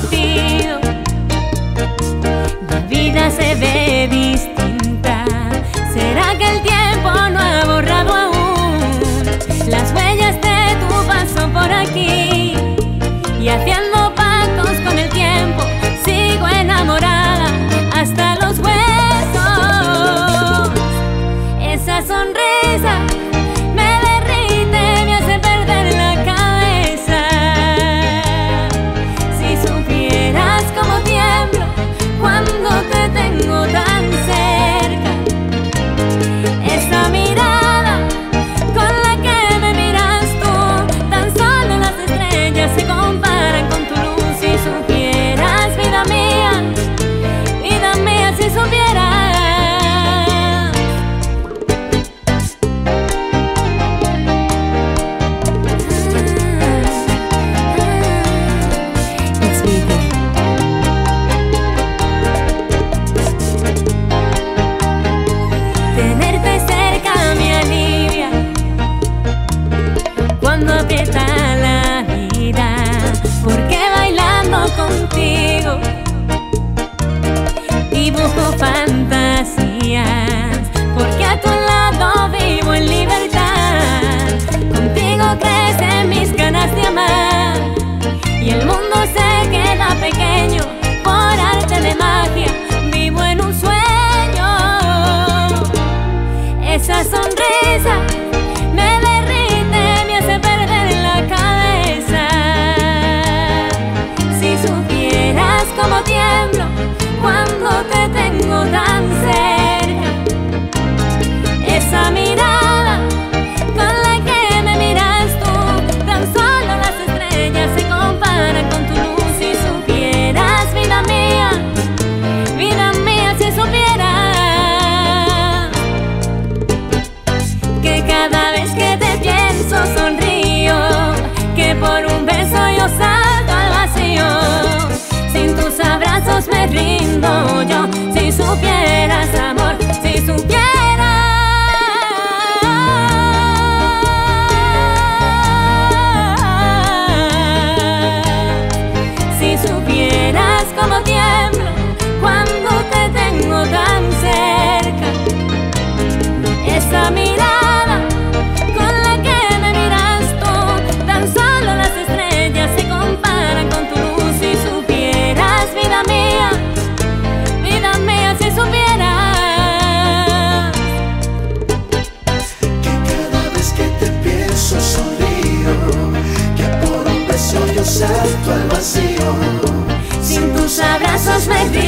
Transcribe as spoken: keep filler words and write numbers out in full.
contigo. La vida se ve distinta. ¿Será que el tiempo no ha borrado aún las huellas de tu paso por aquí? Y haciendo pactos con el tiempo, sigo enamorada hasta los huesos. Esa sonrisa me derrite, me hace perder la cabeza. Si supieras cómo tiemblo cuando te tengo tan cerca. Esa mirada con la que me miras tú, tan solo las estrellas se comparan con tu luz. Si supieras, vida mía, vida mía, si supieras. Tenerte cerca me alivia cuando aprieta la vida, porque bailando contigo dibujo fantasías, porque a tu lado vivo en libertad. Contigo crecen mis ganas de amar y el mundo se queda pequeño por arte de magia. Vivo en un sueño. Esa sonrisa me derrite, me hace perder la cabeza. Si supieras cómo tiemblo cuando te tengo tan cerca. Esa mirada con la que me miras tú, tan solo las estrellas se comparan con tu luz. Si supieras, vida mía, vida mía, si supieras que cada vez que te pienso sonrío, que por un beso yo salto al vacío. Sin tus abrazos me rindo yo. Si supieras, amor, si supieras. Si supieras cómo tiemblo cuando te tengo tan cerca. Esa mirada con la que me miras tú, tan solo las estrellas se comparan con tu luz. Si supieras, vida mía, vida mía, si supieras que cada vez que te pienso sonrío, que por un beso yo salto al vacío. sin tus abrazos me